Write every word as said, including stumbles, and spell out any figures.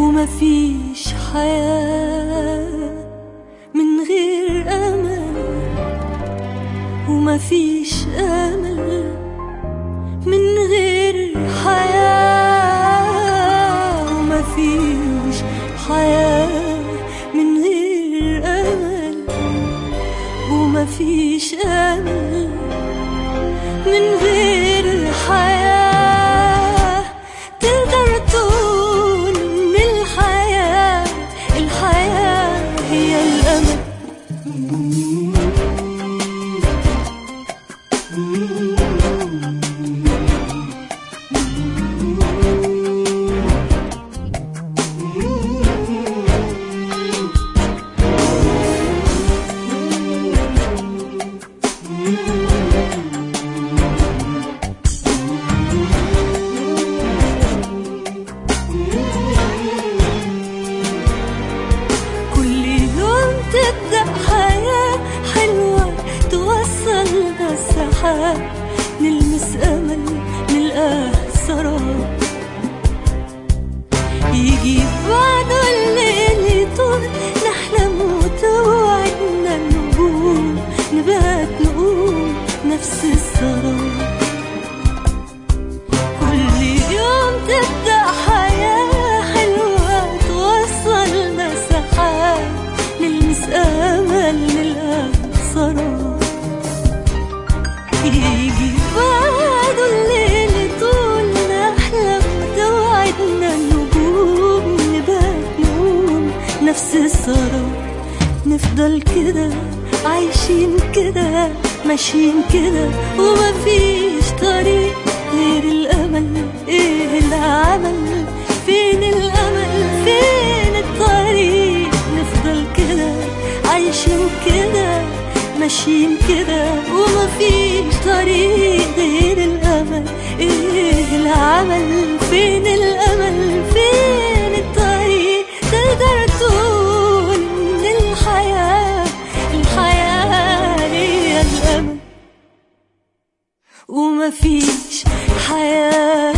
ومفيش حياة من غير أمل، ومفيش أمل من غير حياة، ومفيش حياة من غير أمل، ومفيش أمل من غير حياة. تقدر تقول إن الحياة الحياة هي الأمل. تبدأ حياة حلوة توصلنا السحاب، نلمس أمل نلقاه سراب، يجي بعده الليل يطول نحلم وتوعدنا النجوم، نبات نقوم نفس السراب. كل يوم تبدأ حياة حلوة توصلنا سحاب، نلمس أمل نلقاه سراب، يجي بعده الليل طول نحلم توعدنا النجوم، نبات نقوم نفس السراب. نفضل كده عايشين كده ماشيين كده، ومفيش طريق غير الأمل. ايه العمل؟ فين الأمل؟ فين الطريق؟ نفضل كده عايشين كده ماشيين كده، ومفيش طريق غير الأمل. ايه العمل؟ فين الأمل؟ فين الطريق؟ تقدر تقول إن الحياة الحياة هي الأمل، ومفيش حياة